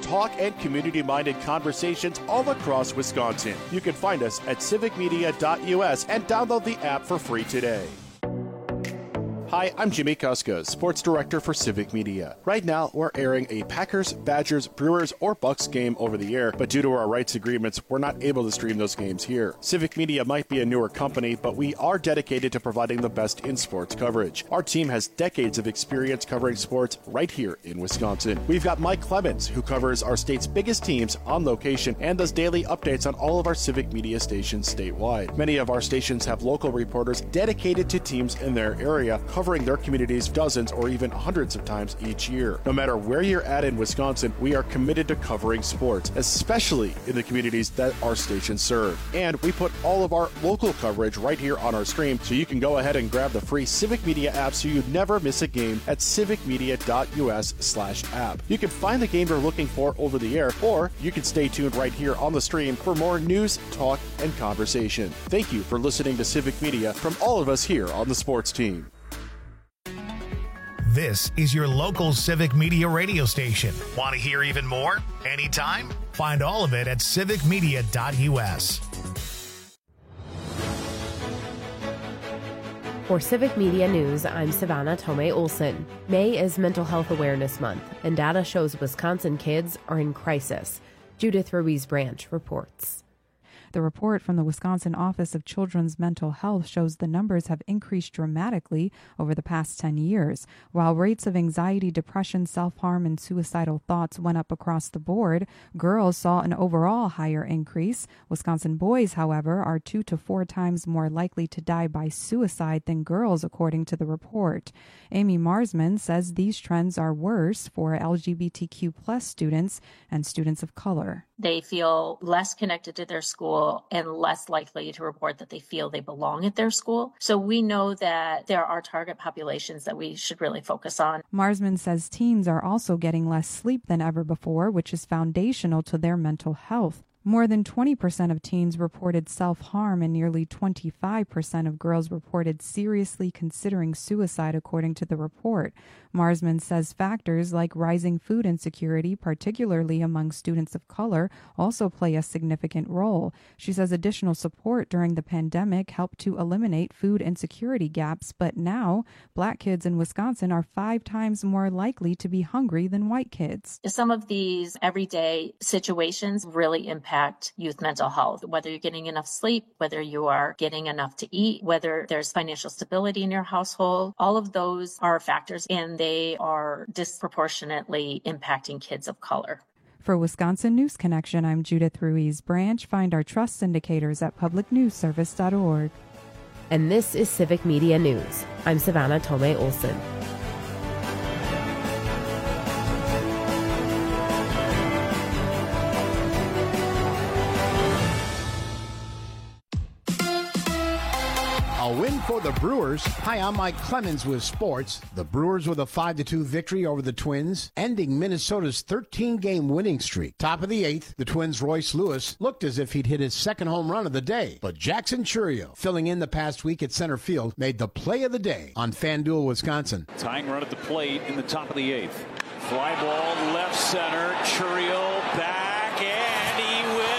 talk and community-minded conversations all across Wisconsin. You can find us at civicmedia.us and download the app for free today. Hi, I'm Jimmy Kuska, Sports Director for Civic Media. Right now, we're airing a Packers, Badgers, Brewers, or Bucks game over the air, but due to our rights agreements, we're not able to stream those games here. Civic Media might be a newer company, but we are dedicated to providing the best in sports coverage. Our team has decades of experience covering sports right here in Wisconsin. We've got Mike Clemens, who covers our state's biggest teams on location and does daily updates on all of our Civic Media stations statewide. Many of our stations have local reporters dedicated to teams in their area, covering their communities dozens or even hundreds of times each year. No matter where you're at in Wisconsin, we are committed to covering sports, especially in the communities that our stations serve. And we put all of our local coverage right here on our stream, so you can go ahead and grab the free Civic Media app so you never miss a game at civicmedia.us/app. You can find the game you're looking for over the air, or you can stay tuned right here on the stream for more news, talk, and conversation. Thank you for listening to Civic Media from all of us here on the sports team. This is your local Civic Media radio station. Want to hear even more? Anytime? Find all of it at civicmedia.us. For Civic Media News, I'm Savannah Tomei-Olson. May is Mental Health Awareness Month, and data shows Wisconsin kids are in crisis. Judith Ruiz-Branch reports. The report from the Wisconsin Office of Children's Mental Health shows the numbers have increased dramatically over the past 10 years. While rates of anxiety, depression, self-harm, and suicidal thoughts went up across the board, girls saw an overall higher increase. Wisconsin boys, however, are 2 to 4 times more likely to die by suicide than girls, according to the report. Amy Marsman says these trends are worse for LGBTQ plus students and students of color. They feel less connected to their school and less likely to report that they feel they belong at their school. So we know that there are target populations that we should really focus on. Marsman says teens are also getting less sleep than ever before, which is foundational to their mental health. More than 20% of teens reported self-harm and nearly 25% of girls reported seriously considering suicide, according to the report. Marsman says factors like rising food insecurity, particularly among students of color, also play a significant role. She says additional support during the pandemic helped to eliminate food insecurity gaps, but now Black kids in Wisconsin are 5 times more likely to be hungry than white kids. Some of these everyday situations really impact youth mental health, whether you're getting enough sleep, whether you are getting enough to eat, whether there's financial stability in your household. All of those are factors, and they are disproportionately impacting kids of color. For Wisconsin News Connection, I'm Judith Ruiz-Branch. Find our trust indicators at publicnewsservice.org. And this is Civic Media News. I'm Savannah Tomei-Olson. A win for the Brewers. Hi, I'm Mike Clemens with sports. The Brewers with a 5-2 victory over the Twins, ending Minnesota's 13-game winning streak. Top of the 8th, the Twins' Royce Lewis looked as if he'd hit his second home run of the day. But Jackson Churio, filling in the past week at center field, made the play of the day on FanDuel Wisconsin. Tying run at the plate in the top of the 8th. Fly ball left center. Churio back, and he will.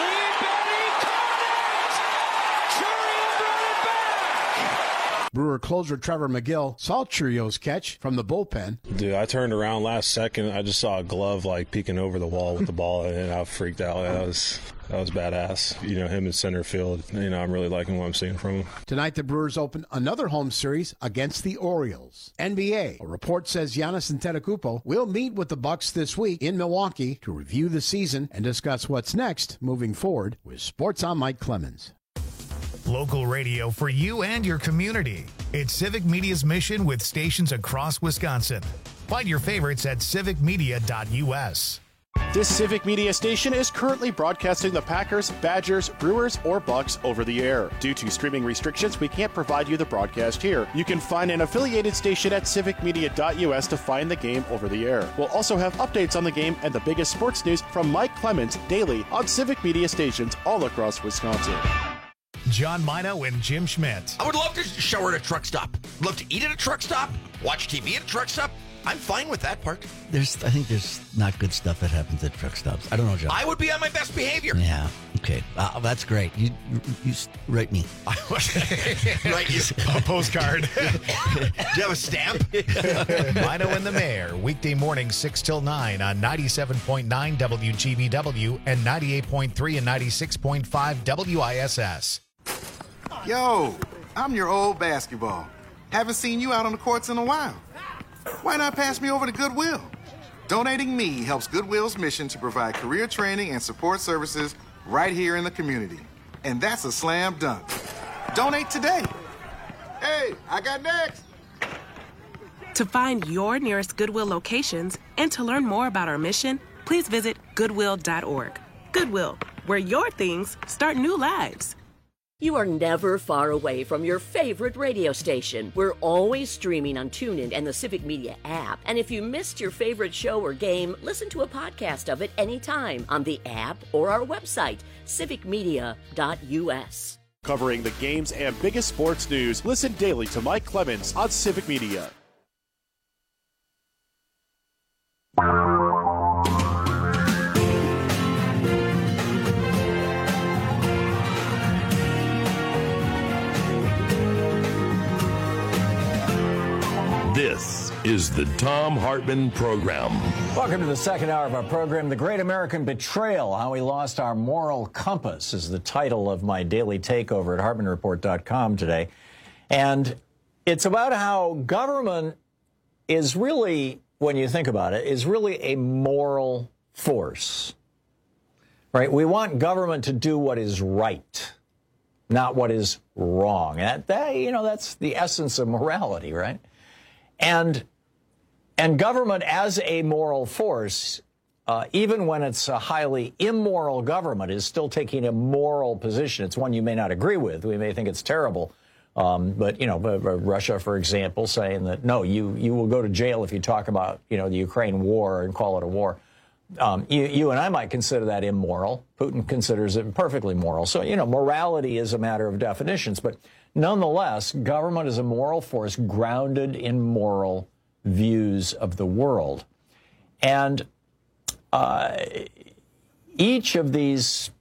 Brewer closer Trevor McGill saw Churio's catch from the bullpen. Dude, I turned around last second. I just saw a glove like peeking over the wall with the ball, and I freaked out. That was badass. Him in center field. I'm really liking what I'm seeing from him. Tonight, the Brewers open another home series against the Orioles. NBA. A report says Giannis Antetokounmpo will meet with the Bucks this week in Milwaukee to review the season and discuss what's next moving forward. With Sports, I'm Mike Clemens. Local radio for you and your community. It's Civic Media's mission with stations across Wisconsin. Find your favorites at civicmedia.us. This Civic Media station is currently broadcasting the Packers, Badgers, Brewers, or Bucks over the air. Due to streaming restrictions, we can't provide you the broadcast here. You can find an affiliated station at civicmedia.us to find the game over the air. We'll also have updates on the game and the biggest sports news from Mike Clemens daily on Civic Media stations all across Wisconsin. John Mino and Jim Schmidt. I would love to shower at a truck stop. Love to eat at a truck stop. Watch TV at a truck stop. I'm fine with that part. I think there's not good stuff that happens at truck stops. I don't know, John. I would be on my best behavior. Yeah. Okay. That's great. You write me. Right. A postcard. Do you have a stamp? Lino and the Mayor, weekday morning 6 till 9 on 97.9 WGBW and 98.3 and 96.5 WISS. Yo, I'm your old basketball. Haven't seen you out on the courts in a while. Why not pass me over to Goodwill? Donating me helps Goodwill's mission to provide career training and support services right here in the community. And that's a slam dunk. Donate today. Hey, I got next. To find your nearest Goodwill locations and to learn more about our mission, please visit Goodwill.org. Goodwill, where your things start new lives. You are never far away from your favorite radio station. We're always streaming on TuneIn and the Civic Media app. And if you missed your favorite show or game, listen to a podcast of it anytime on the app or our website, civicmedia.us. Covering the games and biggest sports news, listen daily to Mike Clemens on Civic Media. This is the Thom Hartmann Program. Welcome to the second hour of our program. The Great American Betrayal, How We Lost Our Moral Compass, is the title of my daily takeover at HartmannReport.com today. And it's about how government is really, when you think about it, is really a moral force. Right? We want government to do what is right, not what is wrong. That's the essence of morality, right? And government as a moral force, even when it's a highly immoral government, is still taking a moral position. It's one you may not agree with. We may think it's terrible. But Russia, for example, saying that, no, you will go to jail if you talk about, the Ukraine war and call it a war. You and I might consider that immoral. Putin considers it perfectly moral. So, morality is a matter of definitions. But nonetheless, government is a moral force grounded in moral views of the world. And each of these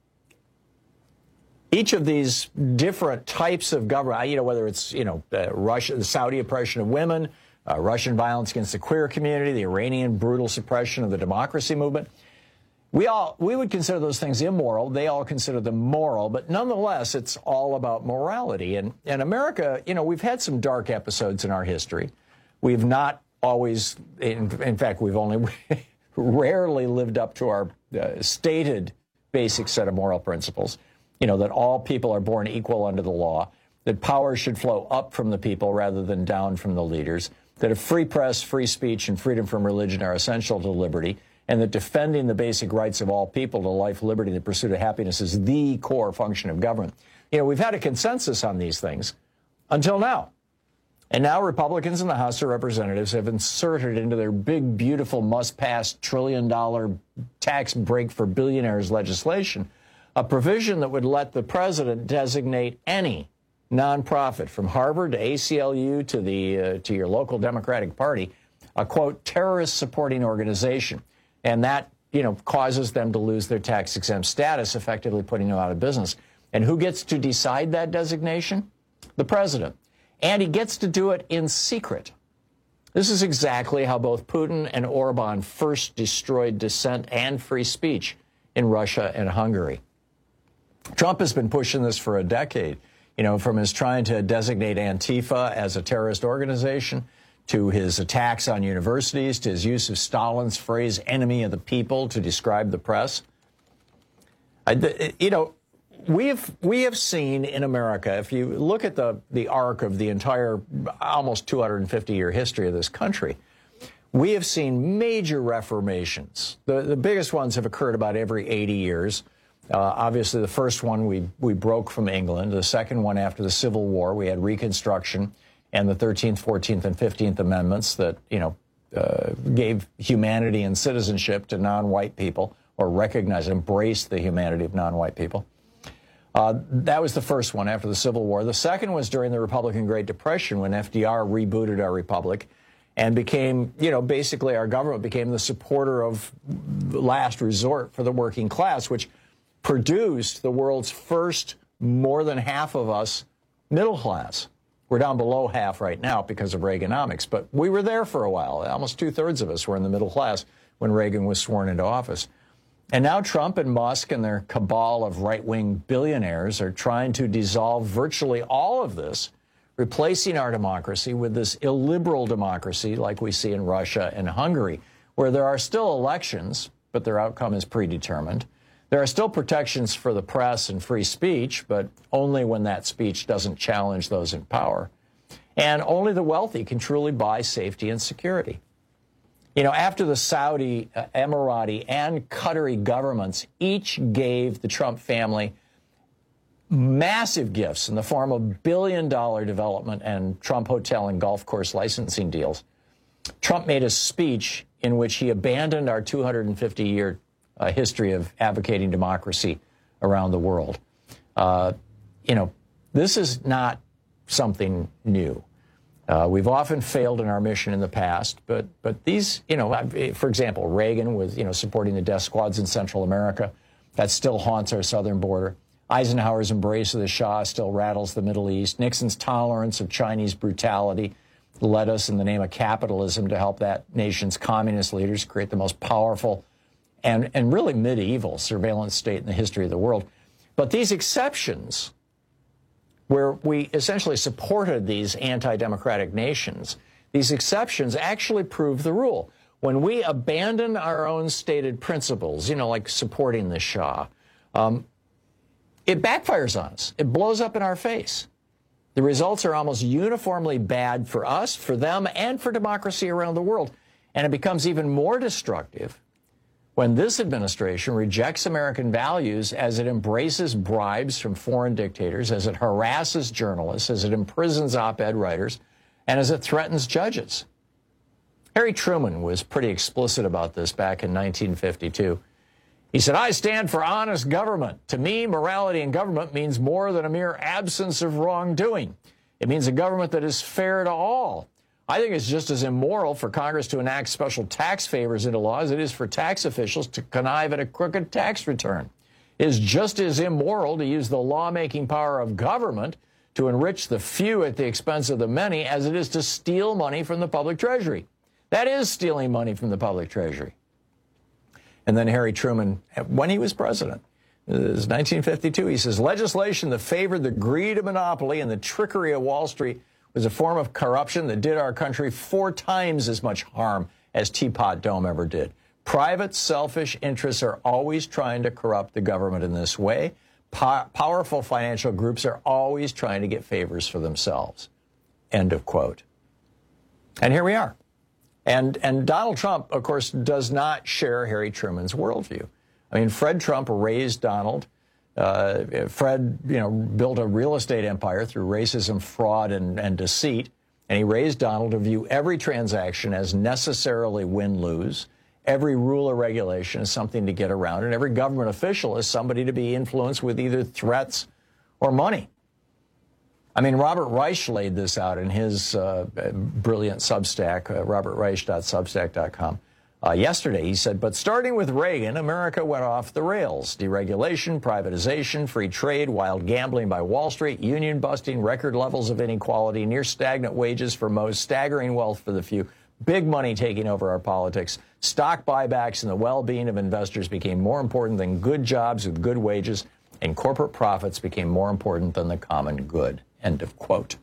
different types of government, whether it's, Russia, the Saudi oppression of women, Russian violence against the queer community, the Iranian brutal suppression of the democracy movement, we would consider those things immoral. They all consider them moral, but nonetheless, it's all about morality. And in America, we've had some dark episodes in our history. We've not always, in fact, we've only rarely lived up to our stated basic set of moral principles. That all people are born equal under the law, that power should flow up from the people rather than down from the leaders, that a free press, free speech, and freedom from religion are essential to liberty, and that defending the basic rights of all people to life, liberty, and the pursuit of happiness is the core function of government. We've had a consensus on these things until now. And now Republicans in the House of Representatives have inserted into their big, beautiful, must-pass trillion-dollar tax break for billionaires legislation a provision that would let the president designate any nonprofit from Harvard to ACLU to your local Democratic Party a, quote, terrorist-supporting organization. And that, causes them to lose their tax-exempt status, effectively putting them out of business. And who gets to decide that designation? The president. And he gets to do it in secret. This is exactly how both Putin and Orban first destroyed dissent and free speech in Russia and Hungary. Trump has been pushing this for a decade, from his trying to designate Antifa as a terrorist organization, to his attacks on universities, to his use of Stalin's phrase, enemy of the people, to describe the press. We have seen in America, if you look at the arc of the entire almost 250-year history of this country, we have seen major reformations. The biggest ones have occurred about every 80 years. Obviously, the first one, we broke from England. The second one, after the Civil War, we had Reconstruction and the 13th, 14th, and 15th Amendments that, gave humanity and citizenship to non-white people, or embraced the humanity of non-white people. That was the first one after the Civil War. The second was during the Republican Great Depression, when FDR rebooted our republic and became, basically our government became the supporter of last resort for the working class, which produced the world's first more than half of us middle class. We're down below half right now because of Reaganomics, but we were there for a while. Almost 2/3 of us were in the middle class when Reagan was sworn into office. And now Trump and Musk and their cabal of right-wing billionaires are trying to dissolve virtually all of this, replacing our democracy with this illiberal democracy like we see in Russia and Hungary, where there are still elections, but their outcome is predetermined. There are still protections for the press and free speech, but only when that speech doesn't challenge those in power. And only the wealthy can truly buy safety and security. After the Saudi, Emirati, and Qatari governments each gave the Trump family massive gifts in the form of billion-dollar development and Trump hotel and golf course licensing deals, Trump made a speech in which he abandoned our 250-year history of advocating democracy around the world. This is not something new. We've often failed in our mission in the past, but these, for example, Reagan was, supporting the death squads in Central America. That still haunts our southern border. Eisenhower's embrace of the Shah still rattles the Middle East. Nixon's tolerance of Chinese brutality led us in the name of capitalism to help that nation's communist leaders create the most powerful and really medieval surveillance state in the history of the world. But these exceptions, where we essentially supported these anti-democratic nations, these exceptions actually prove the rule. When we abandon our own stated principles, like supporting the Shah, it backfires on us. It blows up in our face. The results are almost uniformly bad for us, for them, and for democracy around the world. And it becomes even more destructive when this administration rejects American values as it embraces bribes from foreign dictators, as it harasses journalists, as it imprisons op-ed writers, and as it threatens judges. Harry Truman was pretty explicit about this back in 1952. He said, "I stand for honest government. To me, morality in government means more than a mere absence of wrongdoing. It means a government that is fair to all. I think it's just as immoral for Congress to enact special tax favors into law as it is for tax officials to connive at a crooked tax return. It is just as immoral to use the lawmaking power of government to enrich the few at the expense of the many as it is to steal money from the public treasury. That is stealing money from the public treasury." And then Harry Truman, when he was president, it was 1952, he says, "Legislation that favored the greed of monopoly and the trickery of Wall Street was a form of corruption that did our country 4 times as much harm as Teapot Dome ever did. Private, selfish interests are always trying to corrupt the government in this way. Powerful financial groups are always trying to get favors for themselves." End of quote. And here we are. And Donald Trump, of course, does not share Harry Truman's worldview. I mean, Fred Trump raised Donald. Fred, built a real estate empire through racism, fraud, and deceit. And he raised Donald to view every transaction as necessarily win-lose. Every rule or regulation is something to get around. And every government official is somebody to be influenced with either threats or money. I mean, Robert Reich laid this out in his brilliant Substack, robertreich.substack.com. Yesterday, he said, "But starting with Reagan, America went off the rails. Deregulation, privatization, free trade, wild gambling by Wall Street, union busting, record levels of inequality, near stagnant wages for most, staggering wealth for the few, big money taking over our politics. Stock buybacks and the well-being of investors became more important than good jobs with good wages, and corporate profits became more important than the common good." End of quote.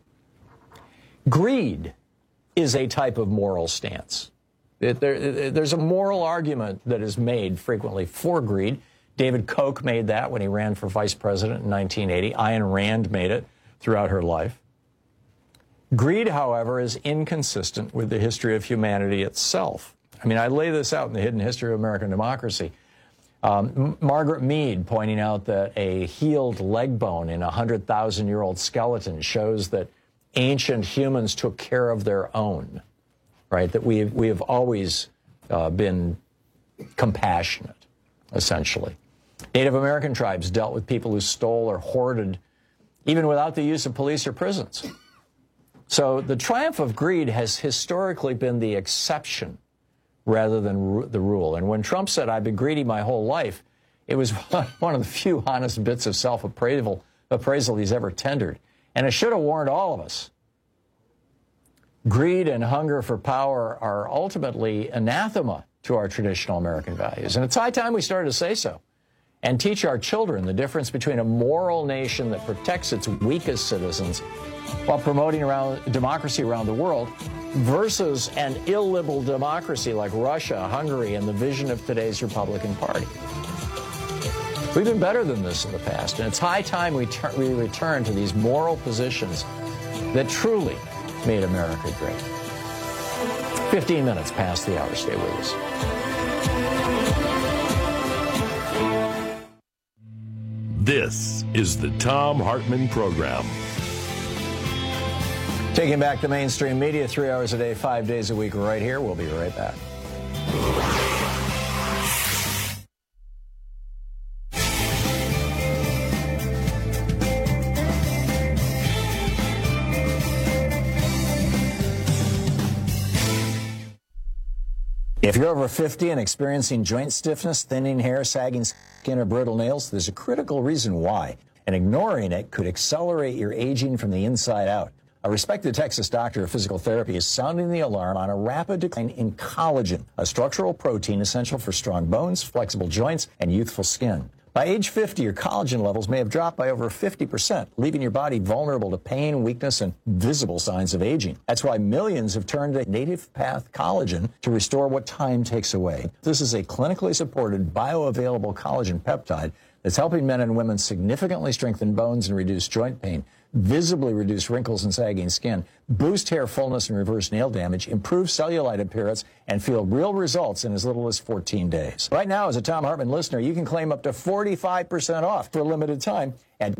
Greed is a type of moral stance. There's a moral argument that is made frequently for greed. David Koch made that when he ran for vice president in 1980. Ayn Rand made it throughout her life. Greed, however, is inconsistent with the history of humanity itself. I mean, I lay this out in The Hidden History of American Democracy. Margaret Mead pointing out that a healed leg bone in a 100,000-year-old skeleton shows that ancient humans took care of their own. Right, that we have always been compassionate, essentially. Native American tribes dealt with people who stole or hoarded, even without the use of police or prisons. So the triumph of greed has historically been the exception rather than the rule. And when Trump said, I've been greedy my whole life, it was one of the few honest bits of self-appraisal he's ever tendered. And it should have warned all of us. Greed and hunger for power are ultimately anathema to our traditional American values. And it's high time we started to say so and teach our children the difference between a moral nation that protects its weakest citizens while promoting democracy around the world versus an illiberal democracy like Russia, Hungary, and the vision of today's Republican Party. We've been better than this in the past, and it's high time we return to these moral positions that truly made America great. 15 minutes past the hour. Stay with us. This is the Thom Hartmann Program. Taking back the mainstream media 3 hours a day, 5 days a week, right here. We'll be right back. If you're over 50 and experiencing joint stiffness, thinning hair, sagging skin, or brittle nails, there's a critical reason why, and ignoring it could accelerate your aging from the inside out. A respected Texas doctor of physical therapy is sounding the alarm on a rapid decline in collagen, a structural protein essential for strong bones, flexible joints, and youthful skin. By age 50, your collagen levels may have dropped by over 50%, leaving your body vulnerable to pain, weakness, and visible signs of aging. That's why millions have turned to Native Path Collagen to restore what time takes away. This is a clinically supported, bioavailable collagen peptide that's helping men and women significantly strengthen bones and reduce joint pain, visibly reduce wrinkles and sagging skin, boost hair fullness and reverse nail damage, improve cellulite appearance, and feel real results in as little as 14 days. Right now, as a Thom Hartmann listener, you can claim up to 45% off for a limited time at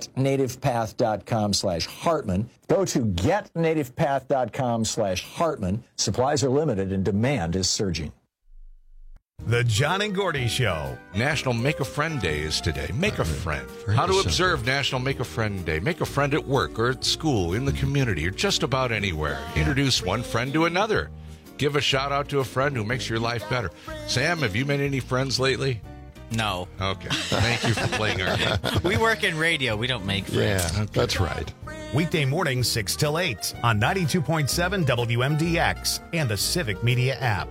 getnativepath.com/Hartmann. Go to getnativepath.com/Hartmann. Supplies are limited and demand is surging. The John and Gordy Show. National Make a Friend Day is today. Make a friend. How to observe National Make a Friend Day. Make a friend at work or at school, in the community, or just about anywhere. Introduce one friend to another. Give a shout out to a friend who makes your life better. Sam, have you made any friends lately? No. Okay. Thank you for playing our game. We work in radio. We don't make friends. Yeah, that's right. Weekday mornings 6 till 8 on 92.7 WMDX and the Civic Media app.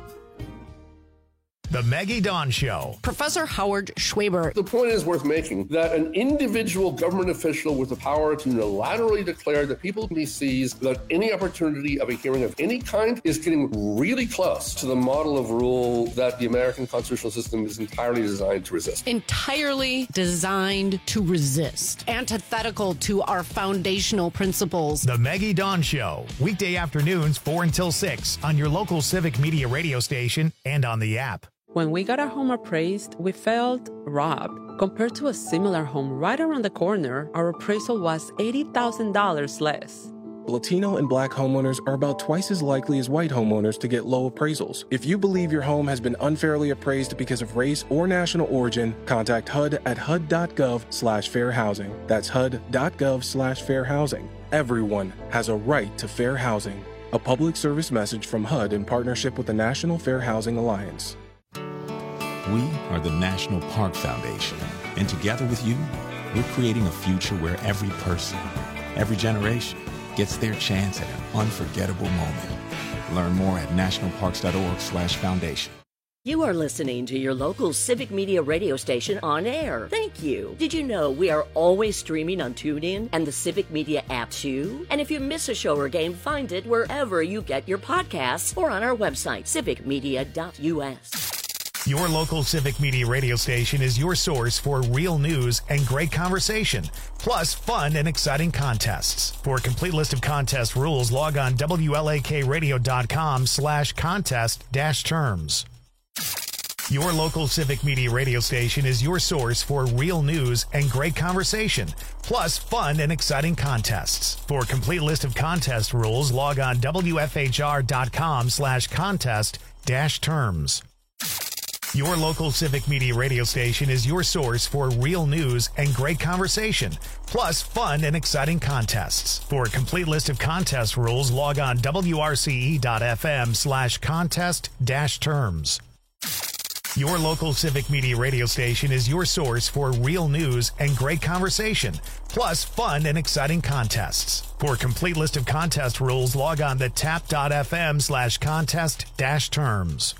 The Maggie Dawn Show. Professor Howard Schwaber. The point is worth making that an individual government official with the power to unilaterally declare that people he sees without any opportunity of a hearing of any kind is getting really close to the model of rule that the American constitutional system is entirely designed to resist. Entirely designed to resist. Antithetical to our foundational principles. The Maggie Dawn Show. Weekday afternoons 4 until 6 on your local Civic Media radio station and on the app. When we got our home appraised, we felt robbed. Compared to a similar home right around the corner, our appraisal was $80,000 less. Latino and Black homeowners are about twice as likely as white homeowners to get low appraisals. If you believe your home has been unfairly appraised because of race or national origin, contact HUD at HUD.gov/fair housing. That's HUD.gov/fair housing. Everyone has a right to fair housing. A public service message from HUD in partnership with the National Fair Housing Alliance. We are the National Park Foundation, and together with you, we're creating a future where every person, every generation, gets their chance at an unforgettable moment. Learn more at nationalparks.org/foundation. You are listening to your local Civic Media radio station on air. Thank you. Did you know we are always streaming on TuneIn and the Civic Media app too? And if you miss a show or game, find it wherever you get your podcasts or on our website, civicmedia.us. Your local Civic Media radio station is your source for real news and great conversation, plus fun and exciting contests. For a complete list of contest rules, log on WLAKradio.com/contest-terms. Your local Civic Media radio station is your source for real news and great conversation, plus fun and exciting contests. For a complete list of contest rules, log on WFHR.com/contest-terms. Your local Civic Media radio station is your source for real news and great conversation, plus fun and exciting contests. For a complete list of contest rules, log on wrce.fm/contest-terms. Your local Civic Media radio station is your source for real news and great conversation, plus fun and exciting contests. For a complete list of contest rules, log on to tap.fm/contest-terms.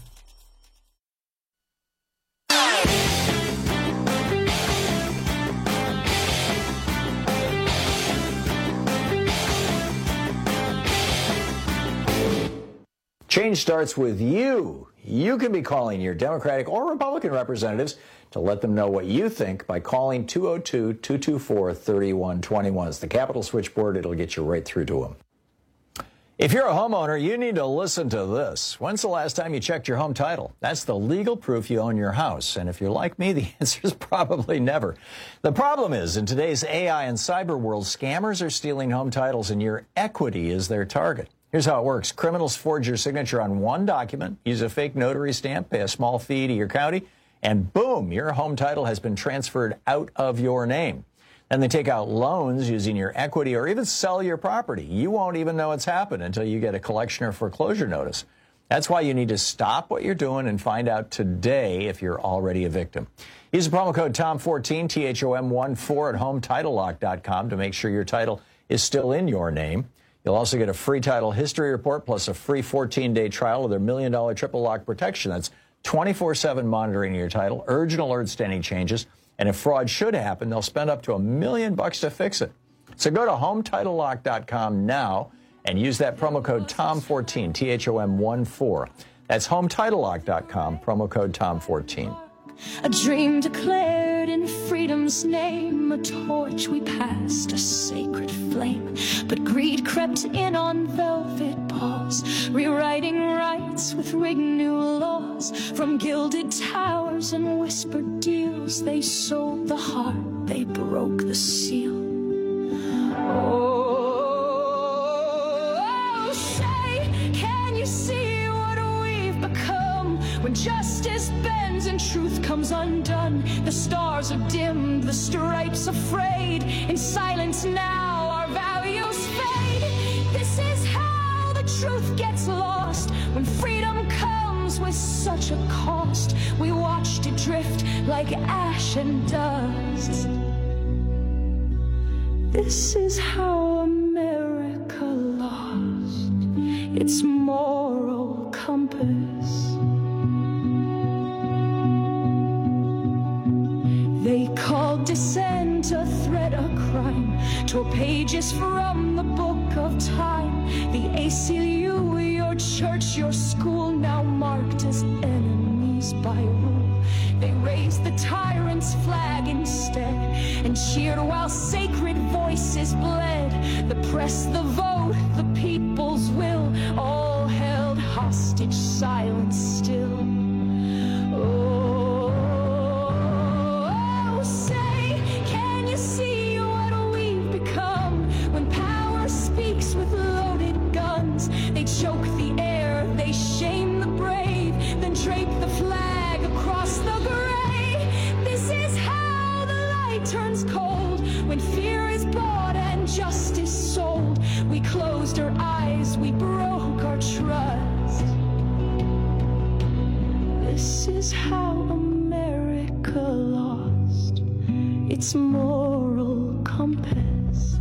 Change starts with you. You can be calling your Democratic or Republican representatives to let them know what you think by calling 202-224-3121. It's the Capitol switchboard. It'll get you right through to them. If you're a homeowner, you need to listen to this. When's the last time you checked your home title? That's the legal proof you own your house. And if you're like me, the answer is probably never. The problem is, in today's AI and cyber world, scammers are stealing home titles and your equity is their target. Here's how it works. Criminals forge your signature on one document, use a fake notary stamp, pay a small fee to your county, and boom, your home title has been transferred out of your name. Then they take out loans using your equity or even sell your property. You won't even know it's happened until you get a collection or foreclosure notice. That's why you need to stop what you're doing and find out today if you're already a victim. Use the promo code TOM14, THOM14 at HomeTitleLock.com to make sure your title is still in your name. You'll also get a free title history report plus a free 14-day trial of their $1 million triple lock protection. That's 24/7 monitoring your title, urgent alerts to any changes, and if fraud should happen, they'll spend up to $1 million to fix it. So go to HomeTitleLock.com now and use that promo code TOM14, THOM14. That's HomeTitleLock.com, promo code TOM14. A dream declared in freedom's name, a torch we passed, a sacred flame. But greed crept in on velvet paws, rewriting rights with rigged new laws. From gilded towers and whispered deals, they sold the heart, they broke the seal. Oh, say, can you see what we've become? When justice bends and truth comes undone, the stars are dimmed, the stripes are frayed. In silence now our values fade. This is how the truth gets lost, when freedom comes with such a cost. We watched it drift like ash and dust. This is how America lost its moral compass. They called dissent a threat, a crime, tore pages from the book of time. The ACLU, your church, your school, now marked as enemies by rule. They raised the tyrant's flag instead and cheered while sacred voices bled. The press, the vote, the people's will, all held hostage, silence still. Say, can you see what we've become? When power speaks with loaded guns, they choke the air, they shame the brave, then drape the flag across the gray. This is how the light turns cold, when fear is bought and justice sold. We closed our eyes, we broke our trust. This is how America lost its moral compass.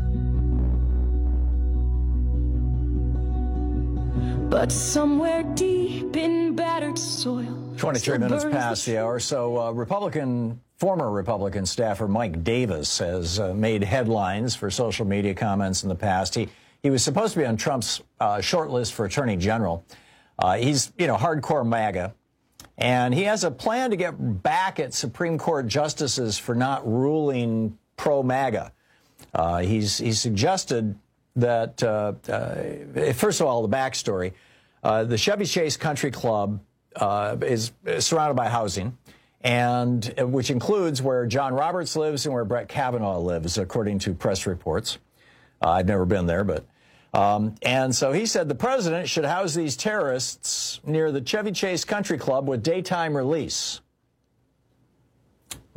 But somewhere deep in battered soil, 23 minutes past the hour. So former Republican staffer Mike Davis has made headlines for social media comments in the past. He was supposed to be on Trump's short list for Attorney General. He's, hardcore MAGA. And he has a plan to get back at Supreme Court justices for not ruling pro-MAGA. He's suggested that, first of all, the backstory. The Chevy Chase Country Club is surrounded by housing, and which includes where John Roberts lives and where Brett Kavanaugh lives, according to press reports. I've never been there, but... and so he said the president should house these terrorists near the Chevy Chase Country Club with daytime release.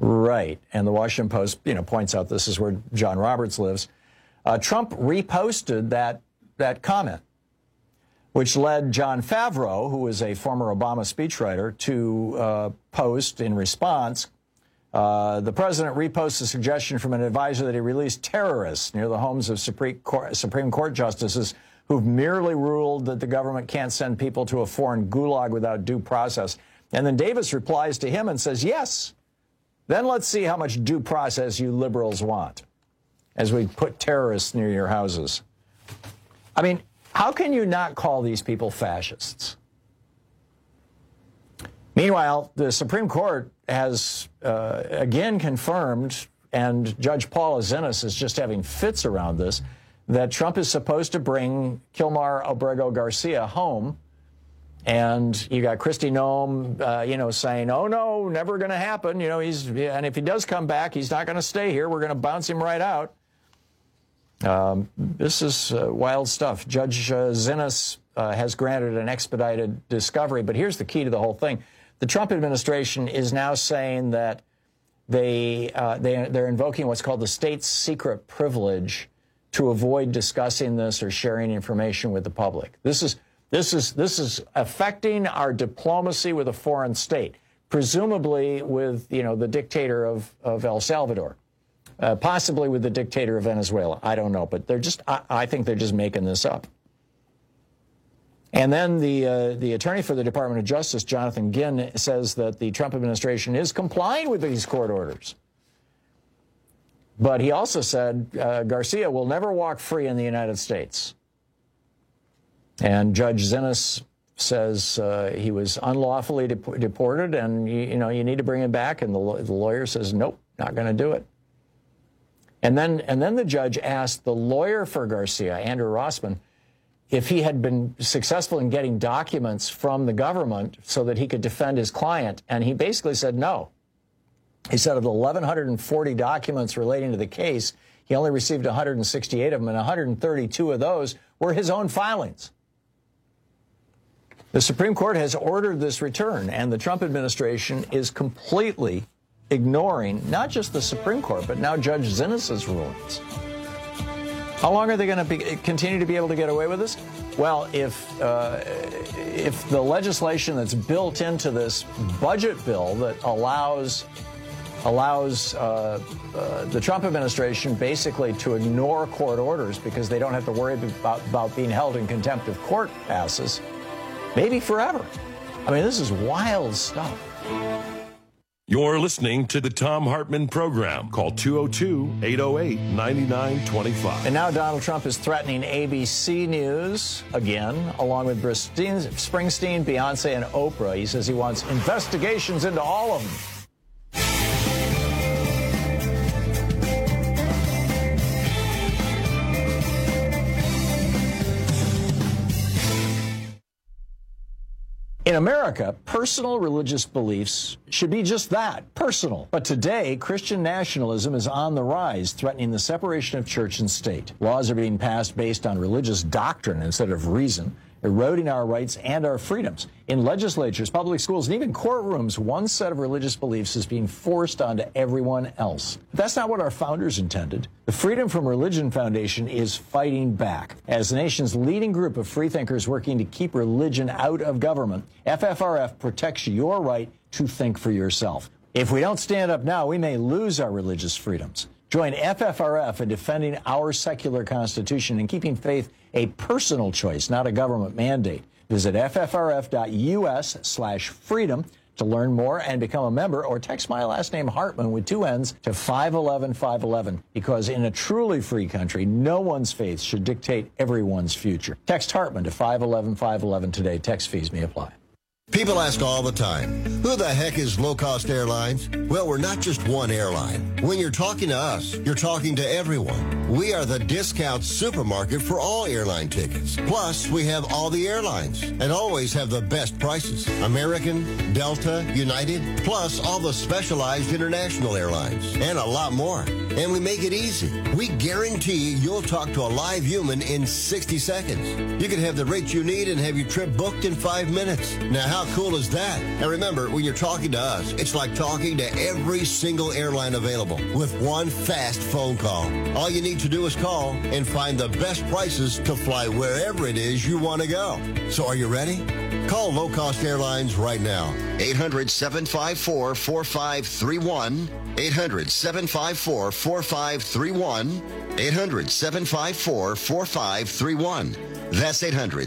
Right. And the Washington Post, points out this is where John Roberts lives. Trump reposted that comment, which led Jon Favreau, who is a former Obama speechwriter, to post in response, the president reposts a suggestion from an advisor that he release terrorists near the homes of Supreme Court justices who've merely ruled that the government can't send people to a foreign gulag without due process. And then Davis replies to him and says, yes, then let's see how much due process you liberals want as we put terrorists near your houses. I mean, how can you not call these people fascists? Meanwhile, the Supreme Court has again confirmed, and Judge Paula Zinnes is just having fits around this, that Trump is supposed to bring Kilmar Abrego Garcia home. And you got Kristi Noem, saying, oh, no, never going to happen. And if he does come back, he's not going to stay here. We're going to bounce him right out. This is wild stuff. Judge Zinnes has granted an expedited discovery. But here's the key to the whole thing. The Trump administration is now saying that they're invoking what's called the state secret privilege to avoid discussing this or sharing information with the public. This is affecting our diplomacy with a foreign state, presumably with, the dictator of El Salvador, possibly with the dictator of Venezuela. I don't know, but I think they're just making this up. And then the attorney for the Department of Justice, Jonathan Ginn, says that the Trump administration is complying with these court orders. But he also said Garcia will never walk free in the United States. And Judge Zinnes says he was unlawfully deported, and you need to bring him back. And the lawyer says, nope, not going to do it. And then the judge asked the lawyer for Garcia, Andrew Rossman, if he had been successful in getting documents from the government so that he could defend his client. And he basically said no. He said of the 1,140 documents relating to the case, he only received 168 of them, and 132 of those were his own filings. The Supreme Court has ordered this return, and the Trump administration is completely ignoring not just the Supreme Court, but now Judge Zinnes's rulings. How long are they going to continue to be able to get away with this? Well, if the legislation that's built into this budget bill that allows the Trump administration basically to ignore court orders because they don't have to worry about being held in contempt of court passes, maybe forever. I mean, this is wild stuff. You're listening to the Thom Hartmann Program. Call 202-808-9925. And now Donald Trump is threatening ABC News again, along with Springsteen, Beyonce, and Oprah. He says he wants investigations into all of them. In America, personal religious beliefs should be just that, personal. But today, Christian nationalism is on the rise, threatening the separation of church and state. Laws are being passed based on religious doctrine instead of reason, eroding our rights and our freedoms. In legislatures, public schools, and even courtrooms, one set of religious beliefs is being forced onto everyone else. But that's not what our founders intended. The Freedom from Religion Foundation is fighting back. As the nation's leading group of freethinkers working to keep religion out of government, FFRF protects your right to think for yourself. If we don't stand up now, we may lose our religious freedoms. Join FFRF in defending our secular constitution and keeping faith a personal choice, not a government mandate. Visit ffrf.us/freedom to learn more and become a member, or text my last name Hartman with 2 N's to 511-511. Because in a truly free country, no one's faith should dictate everyone's future. Text Hartman to 511-511 today. Text fees may apply. People ask all the time, who the heck is Low Cost Airlines? Well, we're not just one airline. When you're talking to us, you're talking to everyone. We are the discount supermarket for all airline tickets. Plus, we have all the airlines and always have the best prices. American, Delta, United, plus all the specialized international airlines and a lot more. And we make it easy. We guarantee you'll talk to a live human in 60 seconds. You can have the rate you need and have your trip booked in 5 minutes. Now, how cool is that? And remember, when you're talking to us, it's like talking to every single airline available with one fast phone call. All you need to do is call and find the best prices to fly wherever it is you want to go. So are you ready? Call Low Cost Airlines right now. 800-754-4531. 800-754-4531. 800-754-4531. That's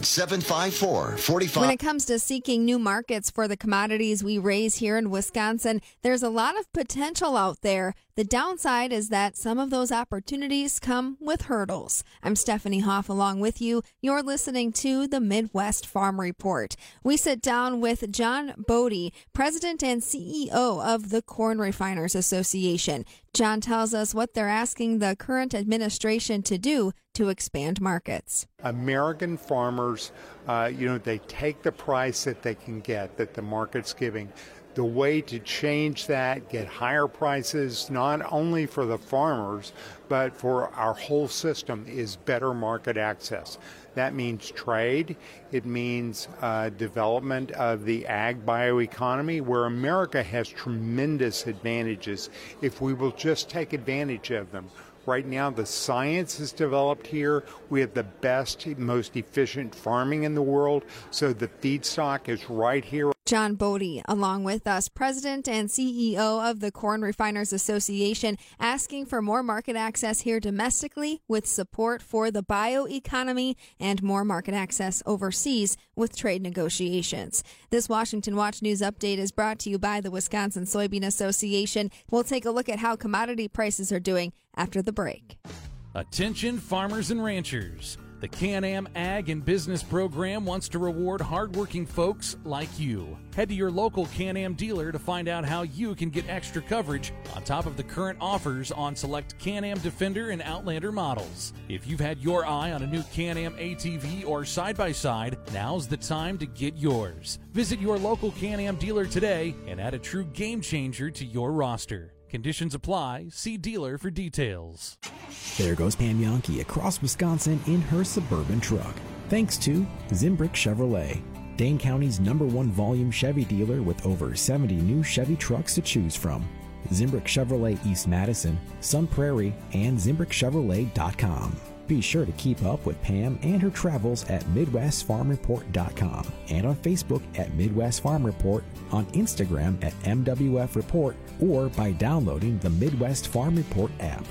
800-754-4531. When it comes to seeking new markets for the commodities we raise here in Wisconsin, there's a lot of potential out there. The downside is that some of those opportunities come with hurdles. I'm Stephanie Hoff along with you. You're listening to the Midwest Farm Report. We sit down with John Bodie, President and CEO of the Corn Refiners Association. John tells us what they're asking the current administration to do to expand markets. American farmers, they take the price that they can get, that the market's giving. The way to change that, get higher prices, not only for the farmers, but for our whole system, is better market access. That means trade. It means development of the ag bioeconomy, where America has tremendous advantages if we will just take advantage of them. Right now, the science is developed here. We have the best, most efficient farming in the world, so the feedstock is right here. John Bodie, along with us, President and CEO of the Corn Refiners Association, asking for more market access here domestically with support for the bioeconomy and more market access overseas with trade negotiations. This Washington Watch News Update is brought to you by the Wisconsin Soybean Association. We'll take a look at how commodity prices are doing after the break. Attention farmers and ranchers. The Can-Am Ag and Business Program wants to reward hardworking folks like you. Head to your local Can-Am dealer to find out how you can get extra coverage on top of the current offers on select Can-Am Defender and Outlander models. If you've had your eye on a new Can-Am ATV or side-by-side, now's the time to get yours. Visit your local Can-Am dealer today and add a true game changer to your roster. Conditions apply. See dealer for details. There goes Pam Yonke across Wisconsin in her Suburban truck. Thanks to Zimbrick Chevrolet, Dane County's #1 volume Chevy dealer with over 70 new Chevy trucks to choose from. Zimbrick Chevrolet East Madison, Sun Prairie, and ZimbrickChevrolet.com. Be sure to keep up with Pam and her travels at MidwestFarmReport.com and on Facebook at Midwest Farm Report, on Instagram at MWF Report, or by downloading the Midwest Farm Report app.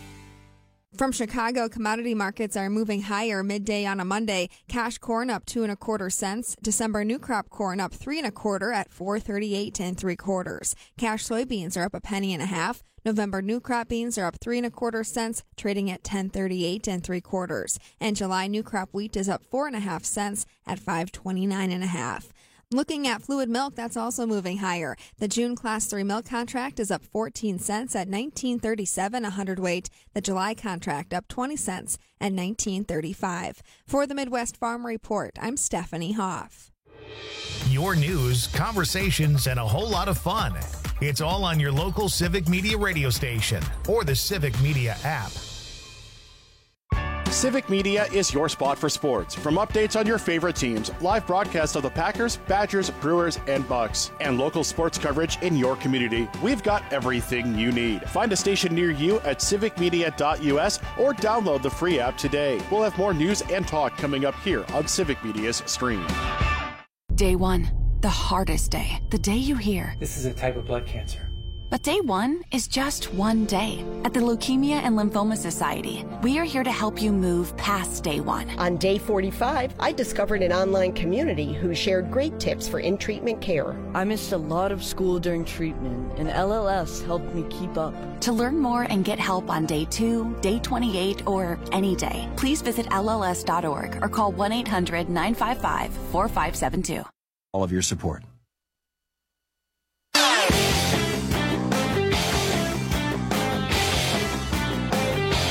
From Chicago, commodity markets are moving higher midday on a Monday. Cash corn up 2 1/4 cents. December new crop corn up 3 1/4 at 4.38 3/4. Cash soybeans are up 1.5 pennies. November new crop beans are up 3 1/4 cents, trading at 10.38 3/4. And July new crop wheat is up 4.5 cents at 5.29 Looking at fluid milk, that's also moving higher. The June Class 3 milk contract is up 14 cents at 19.37 a hundredweight. The July contract up 20 cents at 19.35. For the Midwest Farm Report, I'm Stephanie Hoff. Your news, conversations, and a whole lot of fun. It's all on your local Civic Media radio station or the Civic Media app. Civic Media is your spot for sports. From updates on your favorite teams, live broadcasts of the Packers, Badgers, Brewers, and Bucks, and local sports coverage in your community, we've got everything you need. Find a station near you at civicmedia.us or download the free app today. We'll have more news and talk coming up here on Civic Media's stream. Day 1, the hardest day. The day you hear, "This is a type of blood cancer." But day 1 is just one day. At the Leukemia and Lymphoma Society, we are here to help you move past day 1. On day 45, I discovered an online community who shared great tips for in-treatment care. I missed a lot of school during treatment, and LLS helped me keep up. To learn more and get help on day 2, day 28, or any day, please visit LLS.org or call 1-800-955-4572. All of your support.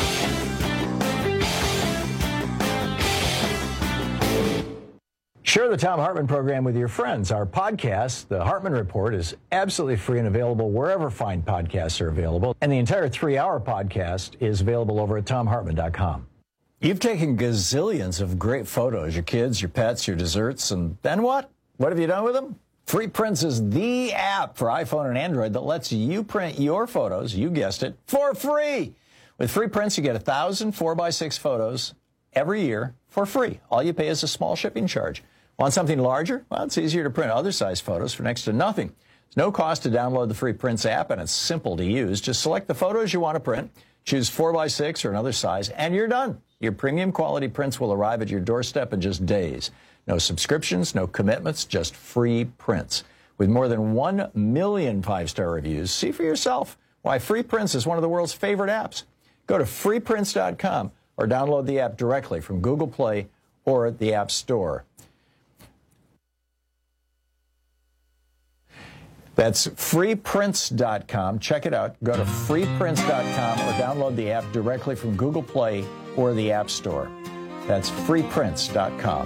Sure, the Thom Hartmann Program with your friends. Our podcast, The Hartmann Report, is absolutely free and available wherever fine podcasts are available. And the entire 3-hour podcast is available over at ThomHartmann.com. You've taken gazillions of great photos, your kids, your pets, your desserts, and then what? What have you done with them? Free Prints is the app for iPhone and Android that lets you print your photos, you guessed it, for free. With Free Prints, you get 1,000 4x6 photos every year for free. All you pay is a small shipping charge. Want something larger? Well, it's easier to print other size photos for next to nothing. There's no cost to download the Free Prints app, and it's simple to use. Just select the photos you want to print, choose 4x6 or another size, and you're done. Your premium quality prints will arrive at your doorstep in just days. No subscriptions, no commitments, just free prints. With more than 1 million 5-star reviews, see for yourself why Free Prints is one of the world's favorite apps. Go to freeprints.com or download the app directly from Google Play or the App Store. That's freeprints.com. Check it out. Go to freeprints.com or download the app directly from Google Play or the App Store. That's freeprints.com.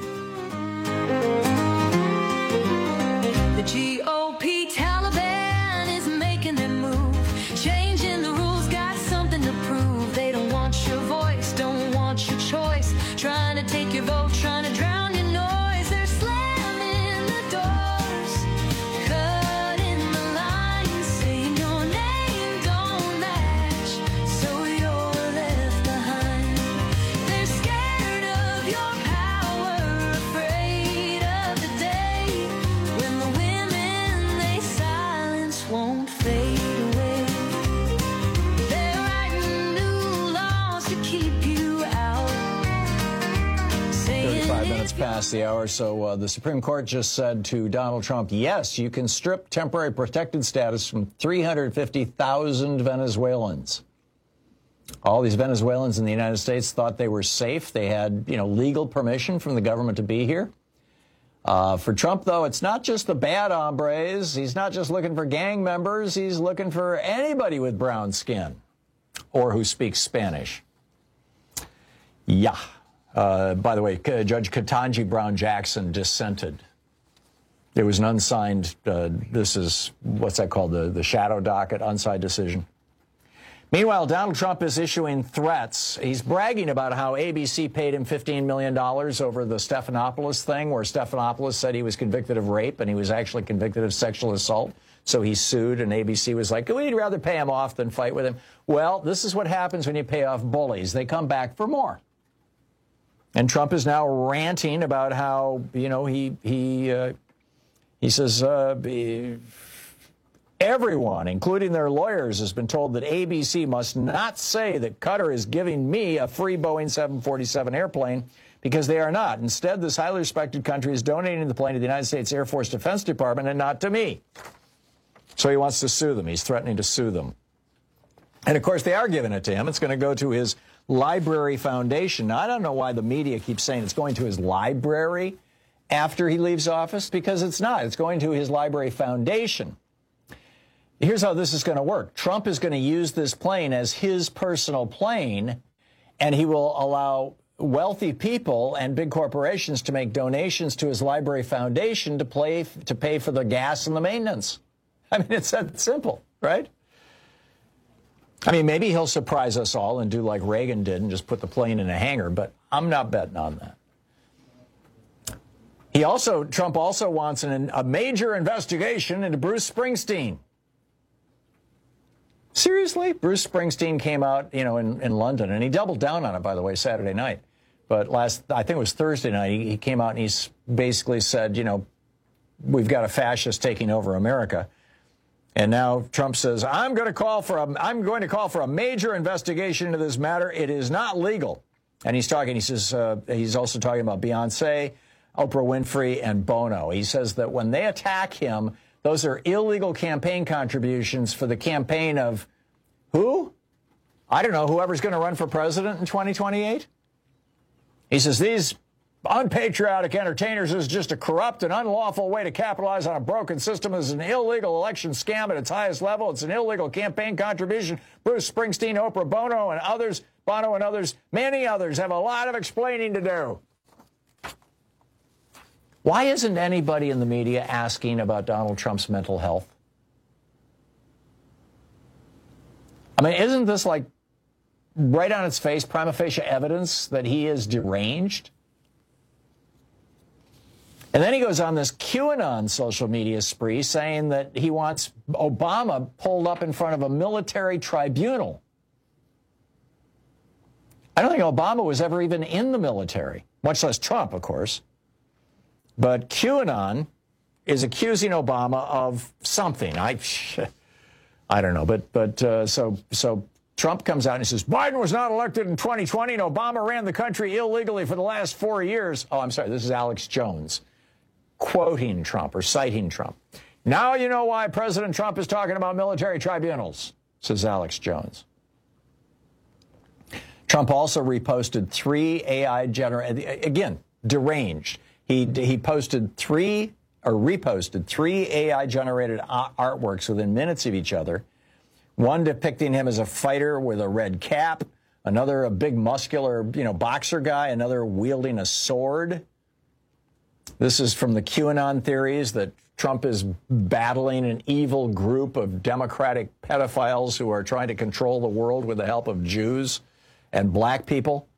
The GOP Taliban is making them move, changing the rules, got something to prove. They don't want your voice, don't want your choice, trying to take your vote, trying to drown your noise. They're slamming the doors, cutting the lines, saying your name don't match, so you're left behind. They're scared of your power, afraid of the day when the women they silence won't fade away. They're writing new laws to keep you out. 35 minutes past the hour, so the Supreme Court just said to Donald Trump, yes, you can strip temporary protected status from 350,000 Venezuelans. All these Venezuelans in the United States thought they were safe. They had, legal permission from the government to be here. For Trump, though, it's not just the bad hombres. He's not just looking for gang members. He's looking for anybody with brown skin or who speaks Spanish. Yeah. By the way, Judge Ketanji Brown Jackson dissented. There was an unsigned, this is, what's that called, the shadow docket, unsigned decision. Meanwhile, Donald Trump is issuing threats. He's bragging about how ABC paid him $15 million over the Stephanopoulos thing, where Stephanopoulos said he was convicted of rape and he was actually convicted of sexual assault. So he sued, and ABC was like, we'd rather pay him off than fight with him. Well, this is what happens when you pay off bullies. They come back for more. And Trump is now ranting about how, he says everyone, including their lawyers, has been told that ABC must not say that Qatar is giving me a free Boeing 747 airplane, because they are not. Instead, this highly respected country is donating the plane to the United States Air Force Defense Department and not to me. So he wants to sue them. He's threatening to sue them. And, of course, they are giving it to him. It's going to go to his library foundation. Now, I don't know why the media keeps saying it's going to his library after he leaves office, because it's not. It's going to his library foundation. Here's how this is going to work. Trump is going to use this plane as his personal plane, and he will allow wealthy people and big corporations to make donations to his library foundation to pay for the gas and the maintenance. I mean, it's that simple, right? I mean, maybe he'll surprise us all and do like Reagan did and just put the plane in a hangar, but I'm not betting on that. Trump also wants a major investigation into Bruce Springsteen. Seriously? Bruce Springsteen came out, in London, and he doubled down on it, by the way, Saturday night. But I think it was Thursday night, he came out and he basically said, we've got a fascist taking over America. And now Trump says, I'm going to call for a major investigation into this matter. It is not legal. And he's also talking about Beyonce, Oprah Winfrey, and Bono. He says that when they attack him, those are illegal campaign contributions for the campaign of who? I don't know, whoever's going to run for president in 2028. He says these unpatriotic entertainers is just a corrupt and unlawful way to capitalize on a broken system. It's an illegal election scam at its highest level. It's an illegal campaign contribution. Bruce Springsteen, Oprah, Bono, and others, many others, have a lot of explaining to do. Why isn't anybody in the media asking about Donald Trump's mental health? I mean, isn't this like right on its face, prima facie evidence that he is deranged? And then he goes on this QAnon social media spree saying that he wants Obama pulled up in front of a military tribunal. I don't think Obama was ever even in the military, much less Trump, of course. But QAnon is accusing Obama of something. I don't know. But so Trump comes out and he says, Biden was not elected in 2020 and Obama ran the country illegally for the last 4 years. Oh, I'm sorry. This is Alex Jones quoting Trump or citing Trump. Now you know why President Trump is talking about military tribunals, says Alex Jones. Trump also reposted 3 AI generated, again, deranged. He posted 3 or reposted 3 AI generated artworks within minutes of each other. One depicting him as a fighter with a red cap, another a big muscular, boxer guy, another wielding a sword. This is from the QAnon theories that Trump is battling an evil group of Democratic pedophiles who are trying to control the world with the help of Jews and black people.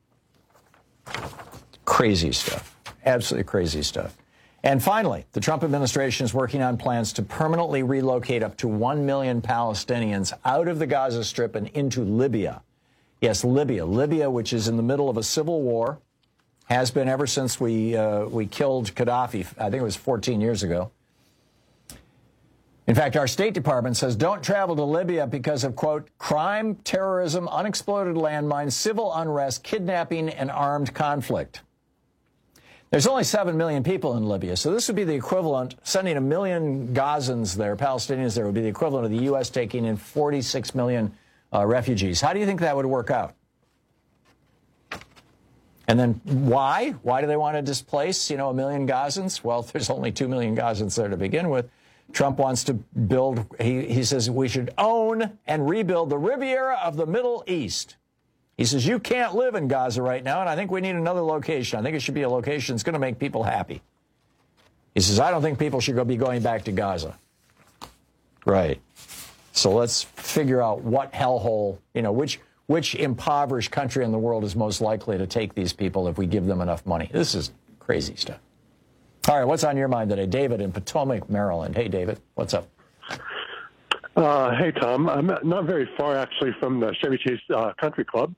Crazy stuff. Absolutely crazy stuff. And finally, the Trump administration is working on plans to permanently relocate up to 1 million Palestinians out of the Gaza Strip and into Libya. Yes, Libya. Libya, which is in the middle of a civil war, has been ever since we killed Gaddafi. I think it was 14 years ago. In fact, our State Department says don't travel to Libya because of, quote, crime, terrorism, unexploded landmines, civil unrest, kidnapping, and armed conflict. There's only 7 million people in Libya, so this would be the equivalent, sending 1 million Gazans there, Palestinians there, would be the equivalent of the U.S. taking in 46 million refugees. How do you think that would work out? And then why? Why do they want to displace, 1 million Gazans? Well, there's only 2 million Gazans there to begin with. Trump wants to build, he says we should own and rebuild the Riviera of the Middle East. He says, you can't live in Gaza right now, and I think we need another location. I think it should be a location that's going to make people happy. He says, I don't think people should be going back to Gaza. Right. So let's figure out what hellhole, which impoverished country in the world is most likely to take these people if we give them enough money. This is crazy stuff. All right, what's on your mind today? David in Potomac, Maryland. Hey, David, what's up? Hey, Tom. I'm not very far, actually, from the Chevy Chase Country Club.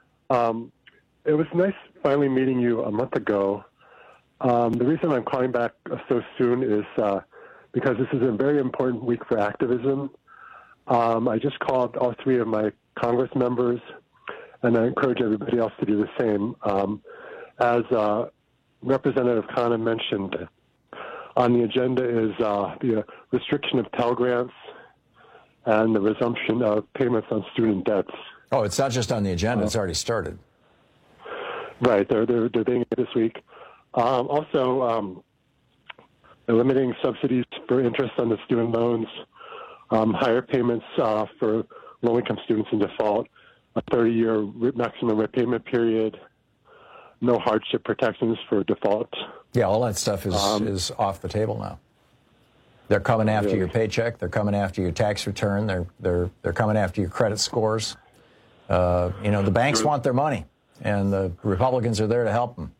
It was nice finally meeting you a month ago. The reason I'm calling back so soon is because this is a very important week for activism. I just called all 3 of my Congress members, and I encourage everybody else to do the same. As Representative Khanna mentioned, on the agenda is the restriction of Pell Grants and the resumption of payments on student debts. Oh, it's not just on the agenda. It's already started. Right. They're doing it this week. Also, limiting subsidies for interest on the student loans, higher payments for low-income students in default, a 30-year maximum repayment period, no hardship protections for default. Yeah, all that stuff is off the table now. They're coming after your paycheck. They're coming after your tax return. They're coming after your credit scores. The banks want their money, and the Republicans are there to help them.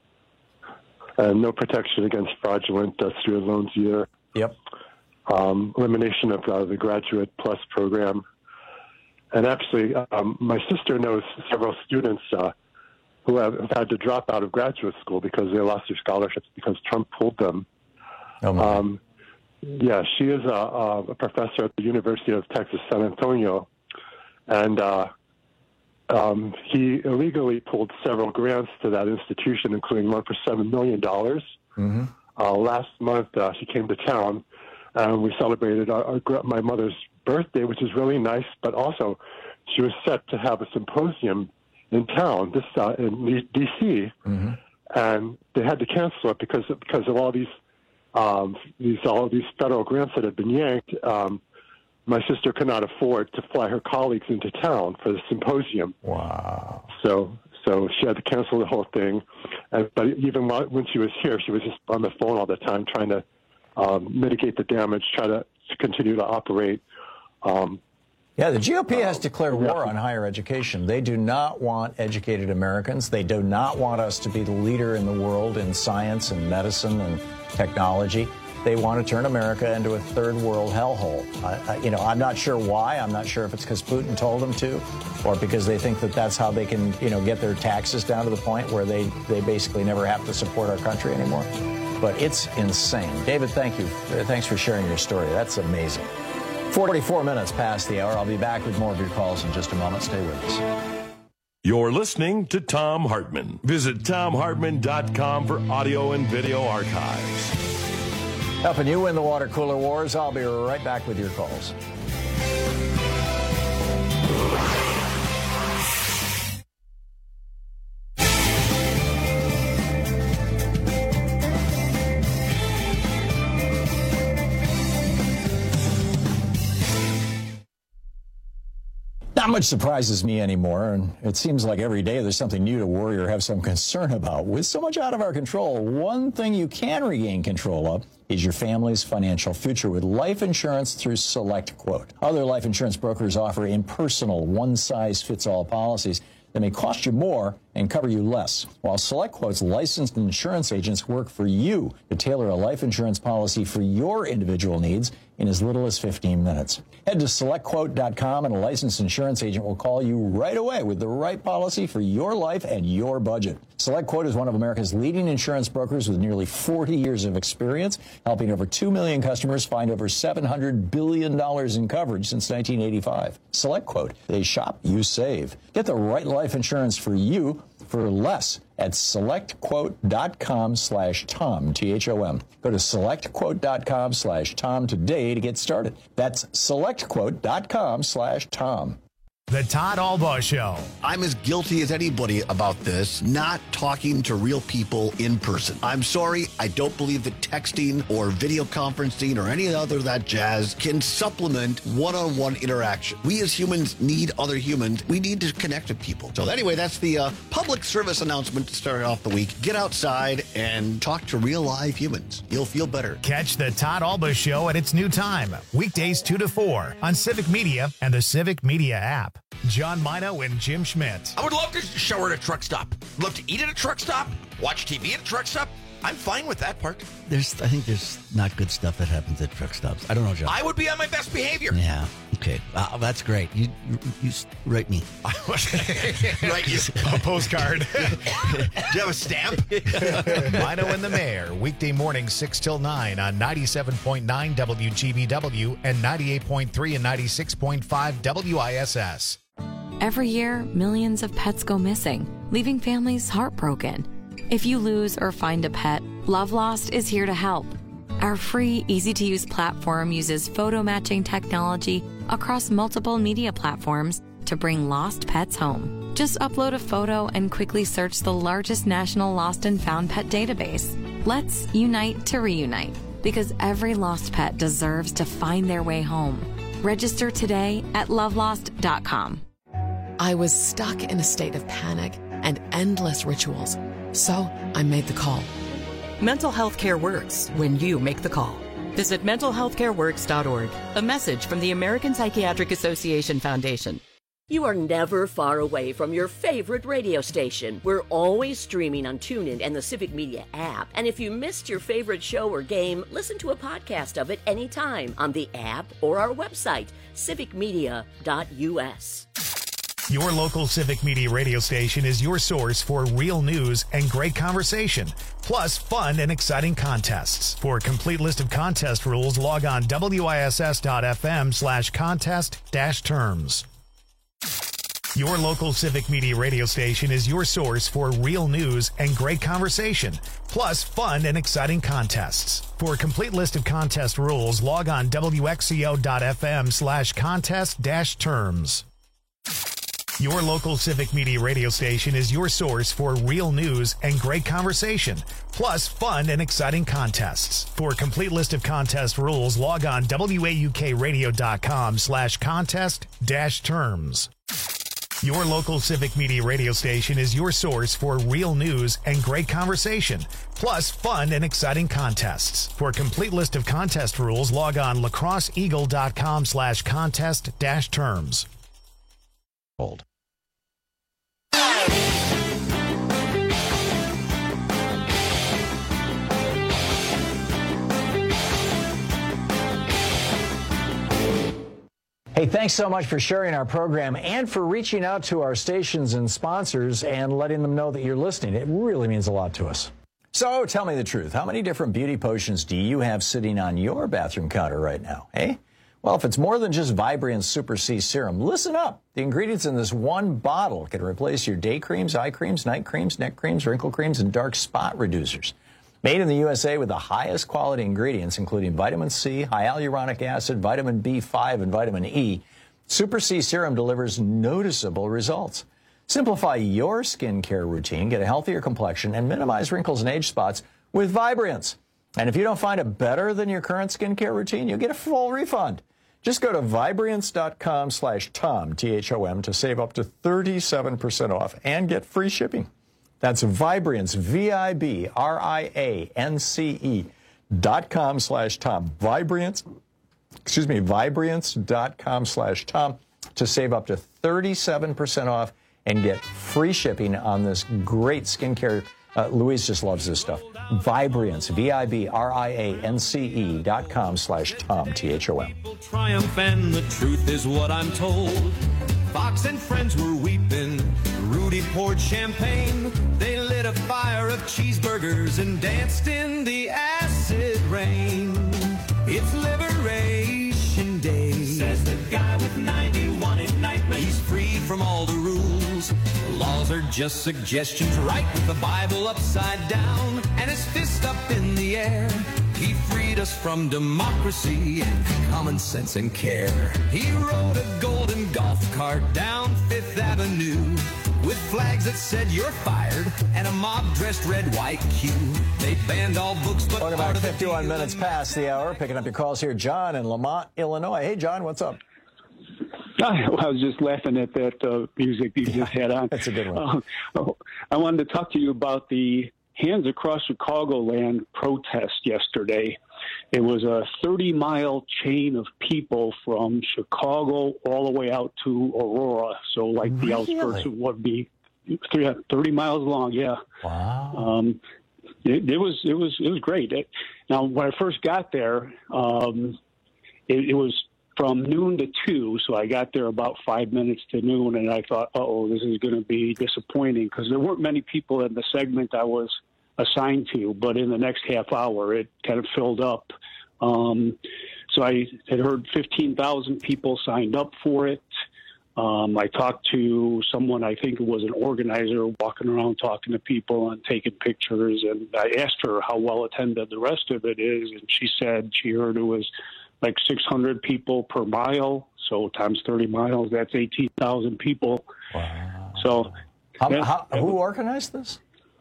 No protection against fraudulent student loans either. Yep. Elimination of the Graduate Plus program. And actually, my sister knows several students who have had to drop out of graduate school because they lost their scholarships because Trump pulled them. Oh, my. Yeah, she is a professor at the University of Texas, San Antonio, and he illegally pulled several grants to that institution, including one for $7 million. Mm-hmm. Last month, she came to town, and we celebrated my mother's birthday, which is really nice, but also she was set to have a symposium in town, in D.C., mm-hmm. and they had to cancel it because of all these federal grants that had been yanked. My sister could not afford to fly her colleagues into town for the symposium. Wow. So So she had to cancel the whole thing. But even when she was here, she was just on the phone all the time trying to mitigate the damage, try to continue to operate. Yeah, the GOP has declared war on higher education. They do not want educated Americans. They do not want us to be the leader in the world in science and medicine and technology. They want to turn America into a third world hellhole. I'm not sure why. I'm not sure if it's because Putin told them to, or because they think that that's how they can, get their taxes down to the point where they basically never have to support our country anymore. But it's insane. David, thank you. Thanks for sharing your story. That's amazing. 44 minutes past the hour. I'll be back with more of your calls in just a moment. Stay with us. You're listening to Thom Hartmann. Visit ThomHartmann.com for audio and video archives. Helping you win the water cooler wars. I'll be right back with your calls. Not much surprises me anymore, and it seems like every day there's something new to worry or have some concern about. With so much out of our control, one thing you can regain control of is your family's financial future with life insurance through SelectQuote. Other life insurance brokers offer impersonal, one-size-fits-all policies that may cost you more and cover you less, while SelectQuote's licensed insurance agents work for you to tailor a life insurance policy for your individual needs in as little as 15 minutes. Head to SelectQuote.com and a licensed insurance agent will call you right away with the right policy for your life and your budget. SelectQuote is one of America's leading insurance brokers with nearly 40 years of experience, helping over 2 million customers find over $700 billion in coverage since 1985. SelectQuote. They shop, you save. Get the right life insurance for you for less at SelectQuote.com/Tom, T-H-O-M. Go to SelectQuote.com/Tom today to get started. That's SelectQuote.com/Tom. The Todd Albaugh Show. I'm as guilty as anybody about this, not talking to real people in person. I'm sorry, I don't believe that texting or video conferencing or any other of that jazz can supplement one-on-one interaction. We as humans need other humans. We need to connect with people. So anyway, that's the public service announcement to start off the week. Get outside and talk to real live humans. You'll feel better. Catch the Todd Albaugh Show at its new time, weekdays 2 to 4 on Civic Media and the Civic Media app. John Mino and Jim Schmidt. I would love to shower at a truck stop. Love to eat at a truck stop. Watch TV at a truck stop. I'm fine with that part. I think there's not good stuff that happens at truck stops. I don't know, John. I would be on my best behavior. Yeah. Okay. That's great. You write me. Write you a postcard. Do you have a stamp? Mino and the Mayor, weekday morning 6 till 9 on 97.9 WGBW and 98.3 and 96.5 WISS. Every year, millions of pets go missing, leaving families heartbroken. If you lose or find a pet, Love Lost is here to help. Our free, easy-to-use platform uses photo matching technology across multiple media platforms to bring lost pets home. Just upload a photo and quickly search the largest national lost and found pet database. Let's unite to reunite, because every lost pet deserves to find their way home. Register today at lovelost.com. I was stuck in a state of panic and endless rituals, so I made the call. Mental health care works when you make the call. Visit mentalhealthcareworks.org. A message from the American Psychiatric Association Foundation. You are never far away from your favorite radio station. We're always streaming on TuneIn and the Civic Media app. And if you missed your favorite show or game, listen to a podcast of it anytime on the app or our website, civicmedia.us. Your local Civic Media radio station is your source for real news and great conversation, plus fun and exciting contests. For a complete list of contest rules, log on WISS.FM/contest-terms. Your local Civic Media radio station is your source for real news and great conversation, plus fun and exciting contests. For a complete list of contest rules, log on WXCO.FM/contest-terms. Your local Civic Media radio station is your source for real news and great conversation, plus fun and exciting contests. For a complete list of contest rules, log on WAUKradio.com/contest-terms. Your local Civic Media radio station is your source for real news and great conversation, plus fun and exciting contests. For a complete list of contest rules, log on lacrosseeagle.com/contest-terms. Hold. Hey, thanks so much for sharing our program and for reaching out to our stations and sponsors and letting them know that you're listening. It really means a lot to us. So tell me the truth. How many different beauty potions do you have sitting on your bathroom counter right now? Hey? Well, if it's more than just Vibrance Super C Serum, listen up. The ingredients in this one bottle can replace your day creams, eye creams, night creams, neck creams, wrinkle creams, and dark spot reducers. Made in the USA with the highest quality ingredients, including vitamin C, high hyaluronic acid, vitamin B5, and vitamin E, Super C Serum delivers noticeable results. Simplify your skincare routine, get a healthier complexion, and minimize wrinkles and age spots with Vibrance. And if you don't find it better than your current skincare routine, you'll get a full refund. Just go to Vibrance.com/Tom, T-H-O-M, to save up to 37% off and get free shipping. That's Vibrance, Vibrance.com/Tom. Vibrance.com/Tom to save up to 37% off and get free shipping on this great skincare. Louise just loves this stuff. Vibrance, Vibrance.com/Tom, T-H-O-M. Triumph, and the truth is what I'm told. Fox and friends were weeping. Rudy poured champagne. They lit a fire of cheeseburgers and danced in the acid rain. It's Liberation Day, says the guy with 91 indictments. He's free from all the rules. Laws are just suggestions, right with the Bible upside down and his fist up in the air. He freed us from democracy and common sense and care. He rode a golden golf cart down Fifth Avenue with flags that said you're fired and a mob dressed red, white Q. They banned all books but Welcome back, 51 minutes past the hour. Picking up your calls here. John in Lamont, Illinois. Hey, John, what's up? I was just laughing at that music you just had on. That's a good one. I wanted to talk to you about the Hands Across Chicagoland protest yesterday. It was a 30-mile chain of people from Chicago all the way out to Aurora. So, like the outskirts of what would be 30 miles long. Yeah. Wow. It was great. Now, when I first got there, it was from noon to 2, so I got there about 5 minutes to noon, and I thought, this is going to be disappointing, because there weren't many people in the segment I was assigned to, but in the next half hour, it kind of filled up. So I had heard 15,000 people signed up for it. I talked to someone, I think it was an organizer, walking around talking to people and taking pictures, and I asked her how well attended the rest of it is, and she said she heard it was like 600 people per mile, so times 30 miles, that's 18,000 people. Wow. So, who organized this?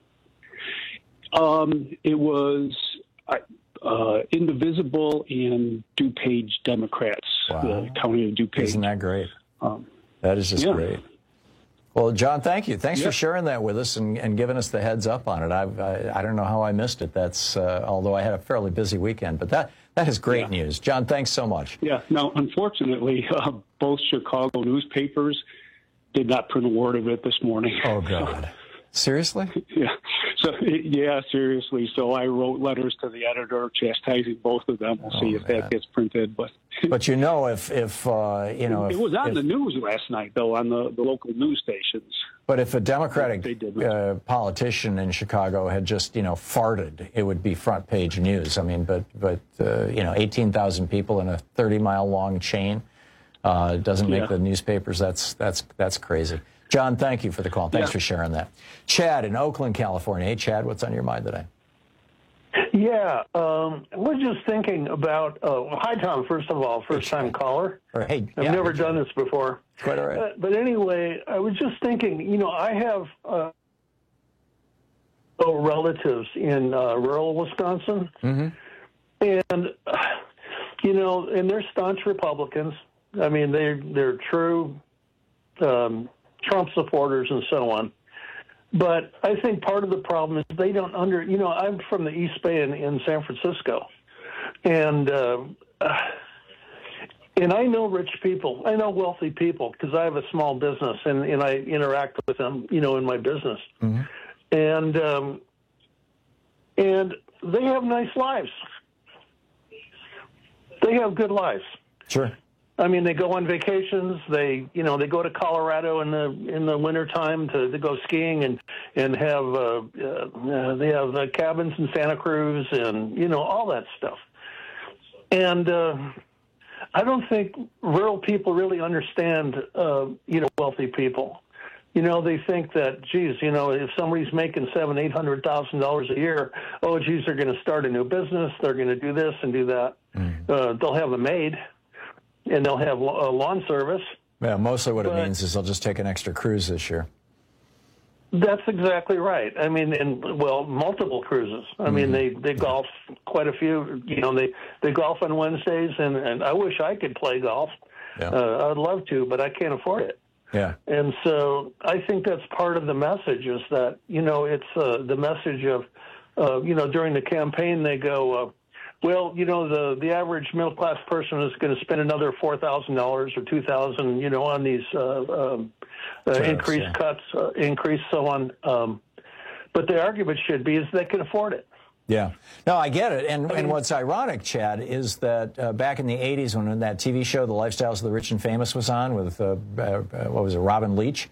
It was Indivisible and DuPage Democrats, the county of DuPage. Isn't that great? That is just great. Well, John, thank you. Thanks for sharing that with us and giving us the heads up on it. I don't know how I missed it. That's although I had a fairly busy weekend, but that is great news. John, thanks so much. Yeah. Now, unfortunately, both Chicago newspapers did not print a word of it this morning. Oh, God. Seriously? Yeah. So, seriously. So I wrote letters to the editor chastising both of them. We'll see if that gets printed. But if you know, if it was on the news last night, though, on the local news stations. But if a Democratic politician in Chicago had just, farted, it would be front page news. I mean, but 18,000 people in a 30-mile long chain doesn't make the newspapers. That's crazy. John, thank you for the call. Thanks for sharing that. Chad in Oakland, California. Hey, Chad, what's on your mind today? Yeah, we're just thinking about. Hi, Tom. First of all, first-time caller. Hey, I've never done this before. Quite all right. But anyway, I was just thinking. I have relatives in rural Wisconsin, and and they're staunch Republicans. I mean, they're true Trump supporters and so on. But I think part of the problem is they don't I'm from the East Bay in San Francisco. And I know rich people. I know wealthy people because I have a small business and I interact with them, in my business. Mm-hmm. And they have nice lives. They have good lives. Sure. I mean, they go on vacations. They go to Colorado in the wintertime to go skiing and have they have cabins in Santa Cruz and all that stuff. And I don't think rural people really understand wealthy people. They think that, geez, if somebody's making $700,000-800,000 a year, oh, geez, they're going to start a new business. They're going to do this and do that. They'll have a maid, and they'll have a lawn service. Yeah, mostly what it means is they'll just take an extra cruise this year. That's exactly right. I mean, multiple cruises. I mean, they golf quite a few. They golf on Wednesdays, and I wish I could play golf. Yeah. I'd love to, but I can't afford it. Yeah. And so I think that's part of the message is that, it's the message of, during the campaign they go, the average middle-class person is going to spend another $4,000 or $2,000, on these increased cuts, so on. But the argument should be is they can afford it. Yeah. No, I get it. And what's ironic, Chad, is that back in the 80s when that TV show, The Lifestyles of the Rich and Famous, was on with, Robin Leach?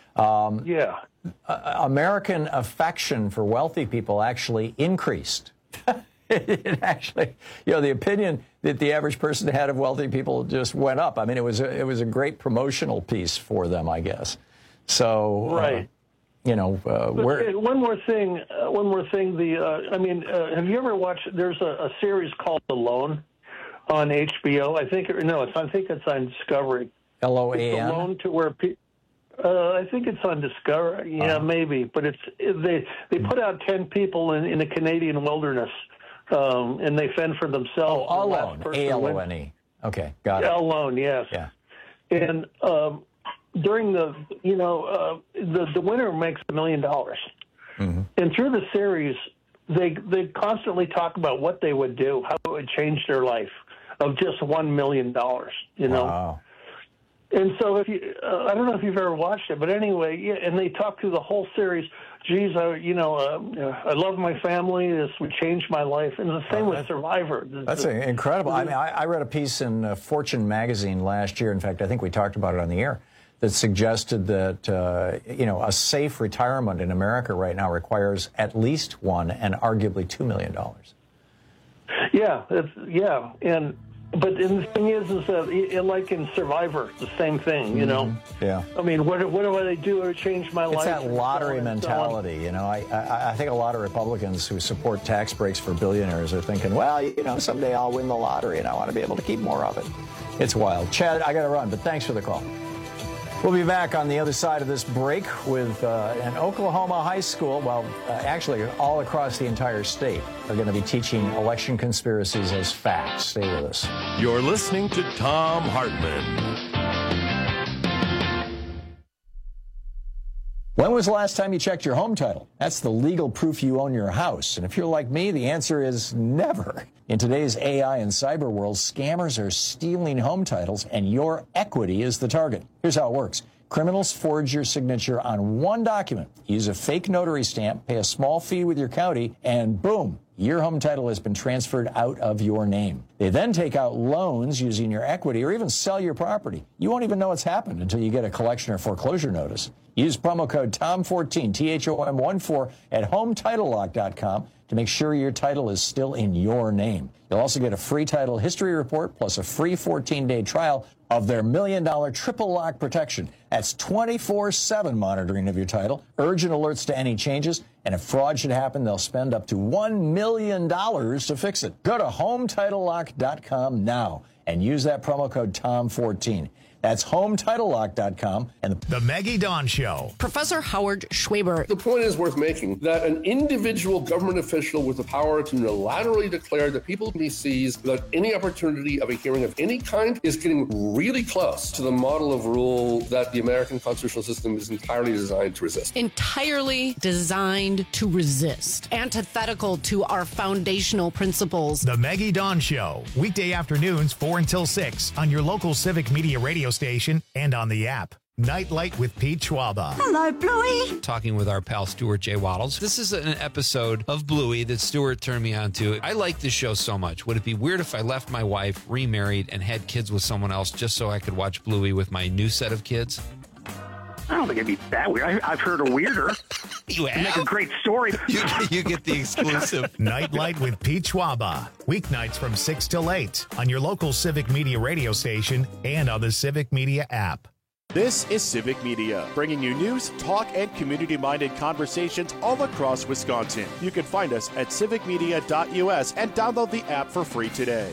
American affection for wealthy people actually increased. It actually, the opinion that the average person had of wealthy people just went up. I mean, it was a great promotional piece for them, I guess. So, right. One more thing. Have you ever watched? There's a series called The Loan on HBO. I think it's on Discovery. LOAN. It's The Loan to where I think it's on Discovery. Yeah, maybe. But they put out 10 people in the Canadian wilderness, and they fend for themselves. Oh, Alone. ALONE. Okay, got it. Alone, yes. Yeah. And during the winner makes $1 million. Mm-hmm. And through the series, they constantly talk about what they would do, how it would change their life of just $1 million. Wow. And so if you, I don't know if you've ever watched it, but anyway, yeah. And they talk through the whole series. Geez, I love my family. This would change my life. And the same with Survivor. That's incredible. I mean, I read a piece in Fortune magazine last year. In fact, I think we talked about it on the air. That suggested that, a safe retirement in America right now requires at least $1 and arguably $2 million. Yeah, but the thing is that, like in Survivor, the same thing, Yeah. I mean, what do they do to change my life? It's that lottery mentality, I think a lot of Republicans who support tax breaks for billionaires are thinking, well, someday I'll win the lottery and I want to be able to keep more of it. It's wild. Chad, I got to run, but thanks for the call. We'll be back on the other side of this break with an Oklahoma high school, actually all across the entire state, are going to be teaching election conspiracies as facts. Stay with us. You're listening to Thom Hartmann. When was the last time you checked your home title? That's the legal proof you own your house. And if you're like me, the answer is never. In today's AI and cyber world, scammers are stealing home titles, and your equity is the target. Here's how it works. Criminals forge your signature on one document, use a fake notary stamp, pay a small fee with your county, and boom, your home title has been transferred out of your name. They then take out loans using your equity or even sell your property. You won't even know it's happened until you get a collection or foreclosure notice. Use promo code TOM14, THOM14, at HomeTitleLock.com to make sure your title is still in your name. You'll also get a free title history report plus a free 14-day trial of their $1 million triple lock protection. That's 24/7 monitoring of your title, urgent alerts to any changes, and if fraud should happen, they'll spend up to $1 million to fix it. Go to HomeTitleLock.com now and use that promo code TOM14. That's HomeTitleLock.com. And The Maggie Dawn Show. Professor Howard Schwaber. The point is worth making that an individual government official with the power to unilaterally declare that people he sees without any opportunity of a hearing of any kind is getting really close to the model of rule that the American constitutional system is entirely designed to resist. Entirely designed to resist. Antithetical to our foundational principles. The Maggie Dawn Show. Weekday afternoons 4 until 6 on your local Civic Media radio station and on the app. Nightlight with Pete Schwaba. Hello, Bluey. Talking with our pal Stuart J. Waddles. This is an episode of Bluey that Stuart turned me on to. I like this show so much. Would it be weird if I left my wife, remarried, and had kids with someone else just so I could watch Bluey with my new set of kids? I don't think it'd be that weird. I've heard a weirder. You have? Make a great story. You get the exclusive. Nightlight with Pete Schwaba. Weeknights from 6 till 8 on your local Civic Media radio station and on the Civic Media app. This is Civic Media, bringing you news, talk, and community-minded conversations all across Wisconsin. You can find us at civicmedia.us and download the app for free today.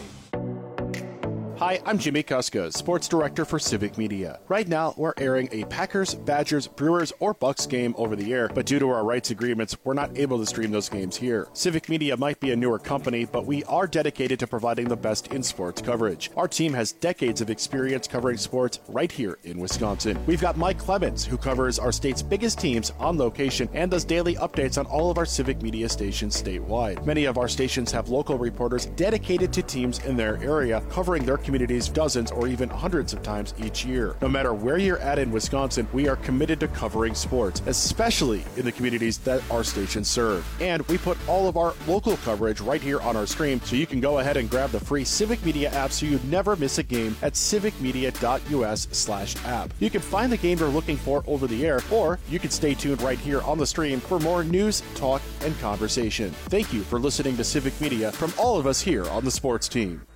Hi, I'm Jimmy Kuska, Sports Director for Civic Media. Right now, we're airing a Packers, Badgers, Brewers, or Bucks game over the air, but due to our rights agreements, we're not able to stream those games here. Civic Media might be a newer company, but we are dedicated to providing the best in sports coverage. Our team has decades of experience covering sports right here in Wisconsin. We've got Mike Clemens, who covers our state's biggest teams on location and does daily updates on all of our Civic Media stations statewide. Many of our stations have local reporters dedicated to teams in their area, covering their communities dozens or even hundreds of times each year. No matter where you're at in Wisconsin, we are committed to covering sports, especially in the communities that our stations serve. And we put all of our local coverage right here on our screen, so you can go ahead and grab the free Civic Media app so you never miss a game at civicmedia.us/app. You can find the game you're looking for over the air, or you can stay tuned right here on the stream for more news, talk, and conversation. Thank you for listening to Civic Media from all of us here on the sports team.